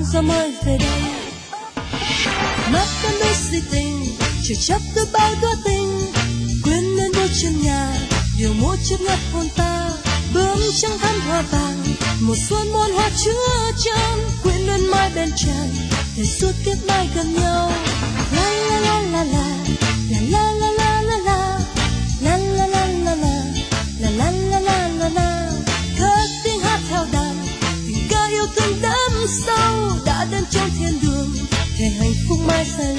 gió mới về đây. Mắt em biết gì tình, chỉ chấp đôi bao đóa tình, quên lên đôi chân nhà, điều môi chớp ngắt hôn ta, bướm trắng thắm hoa vàng, một xuân muôn hoa chứa chan, quyến luyến mãi bên tràn, để suốt kiếp mai gần nhau. La la la la la, la la la la la la, la la la la la, la la la la la. Cất tiếng hát theo đàn, tình ca yêu thương đắm sâu đã đến trong thiên đường, thể hạnh phúc mãi sẽ